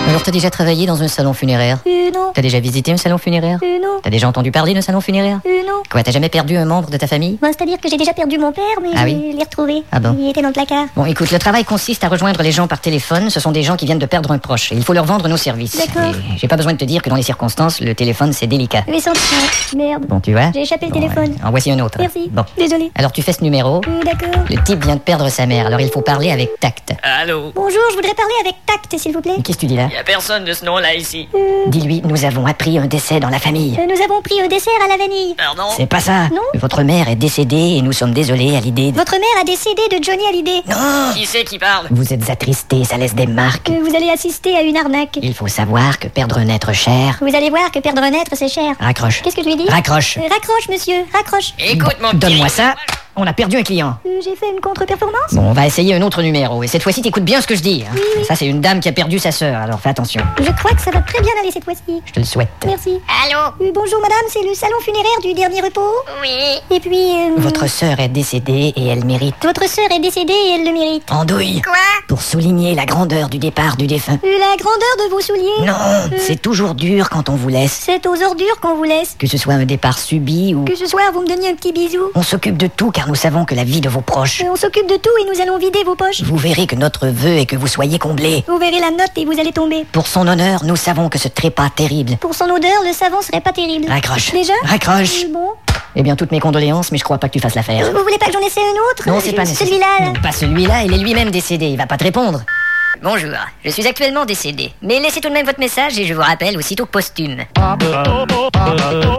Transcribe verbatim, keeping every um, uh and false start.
Alors t'as déjà travaillé dans un salon funéraire? Euh, non. T'as déjà visité un salon funéraire? Euh, non. T'as déjà entendu parler d'un salon funéraire? Euh, non. Quoi, t'as jamais perdu un membre de ta famille? Bon, c'est-à-dire que j'ai déjà perdu mon père, mais Ah je oui? l'ai retrouvé. Ah bon? Il était dans le placard. Bon, écoute, le travail consiste à rejoindre les gens par téléphone. Ce sont des gens qui viennent de perdre un proche. Et il faut leur vendre nos services. D'accord. Et j'ai pas besoin de te dire que dans les circonstances, le téléphone, c'est délicat. huit cent Merde. Bon, tu vois? J'ai échappé le Bon, téléphone. ouais. En voici un autre. Merci. Bon. Désolé. Alors tu fais ce numéro. Euh, D'accord. Le type vient de perdre sa mère, alors il faut parler avec tact. Allô? Bonjour, je voudrais parler avec tact, s'il vous plaît. Qu'est-ce que tu dis là? Y a personne de ce nom-là ici. Euh, Dis-lui, nous avons appris un décès dans la famille. euh, nous avons pris un dessert à la vanille. Pardon? C'est pas ça. Non. Votre mère est décédée et nous sommes désolés à l'idée de... Votre mère a décédé de Johnny Hallyday. Non! Qui c'est qui parle? Vous êtes attristé, ça laisse des marques. Euh, vous allez assister à une arnaque. Il faut savoir que perdre un être cher... Vous allez voir que perdre un être, c'est cher. Raccroche. Qu'est-ce que je lui dis? Raccroche. Euh, Raccroche, monsieur, raccroche. Écoute mon petit... Donne-moi ça. On a perdu un client. Euh, J'ai fait une contre-performance. Bon, on va essayer un autre numéro. Et cette fois-ci, t'écoutes bien ce que je dis. hein. Oui, oui. Ça, c'est une dame qui a perdu sa sœur, alors fais attention. Je crois que ça va très bien aller cette fois-ci. Je te le souhaite. Merci. Allô? Euh, bonjour madame, c'est le salon funéraire du dernier repos. Oui. Et puis... euh, Votre sœur est décédée et elle mérite... Votre sœur est décédée et elle le mérite. Andouille. Quoi? Pour souligner la grandeur du départ du défunt. Euh, la grandeur de vos souliers. Non, c'est toujours dur quand on vous laisse. C'est aux ordures qu'on vous laisse. Que ce soit un départ subi ou... Que ce soir vous me donniez un petit bisou. On s'occupe de tout car nous savons que la vie de vos proches... Euh, on s'occupe de tout et nous allons vider vos poches. Vous verrez que notre vœu est que vous soyez comblés. Vous verrez la note et vous allez tomber. Pour son honneur, nous savons que ce trépas terrible... Pour son odeur, le savon serait pas terrible. Raccroche. Déjà? Raccroche. Euh, Bon. Eh bien, toutes mes condoléances, mais je crois pas que tu fasses l'affaire. Vous voulez pas que j'en essaie un autre? Non, Euh, c'est pas nécessaire. Celui-là. là. Non, pas celui-là, il est lui-même décédé, il va pas te répondre. Bonjour, je suis actuellement décédé. Mais laissez tout de même votre message et je vous rappelle aussitôt posthume.